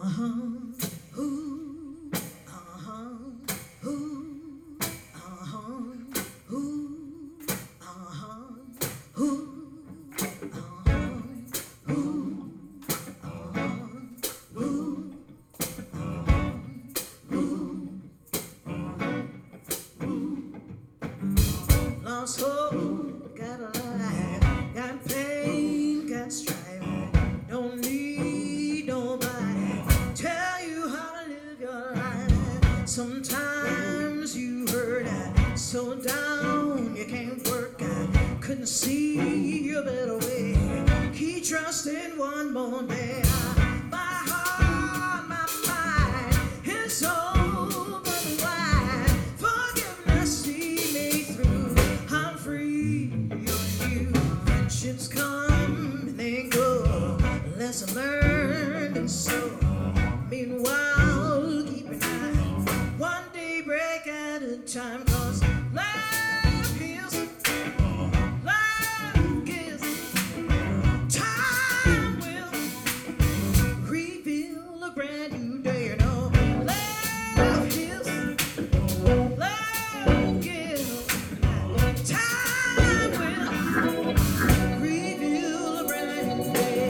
Lost hope, got a lie, got pain, got strife. Don't need nobody tell you how to live your life. Sometimes you hurt, so down you can't work. Couldn't see a better way. Keep trusting one more day. My heart, my mind, his soul, but why? Forgiveness, see me through. I'm free, you're you. Friendships come and they go. Lesson learned and so. Meanwhile, keep an eye. One day break at a time, 'cause love heals, love gives. Time will reveal a brand new day. You know, love heals, love gives. Time will reveal a brand new day.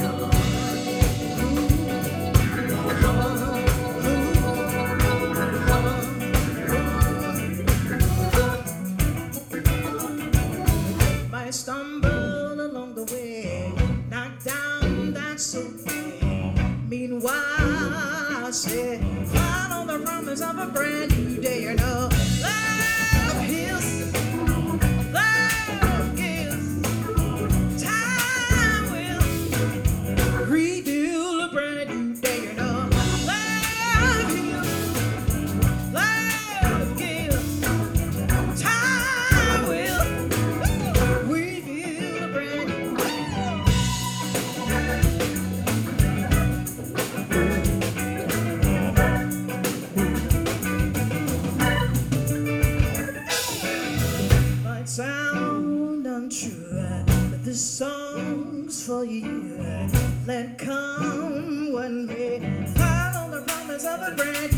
Might stumble along the way, knocked down, that's okay. Meanwhile, I say, follow the promise of a brand new day. You know, love heals, love gives. Time will reveal a brand new day. You know, love heals, love gives. Time will reveal a brand new day. Might sound untrue, but this song's for you. Let come one may. Follow the promise of a brand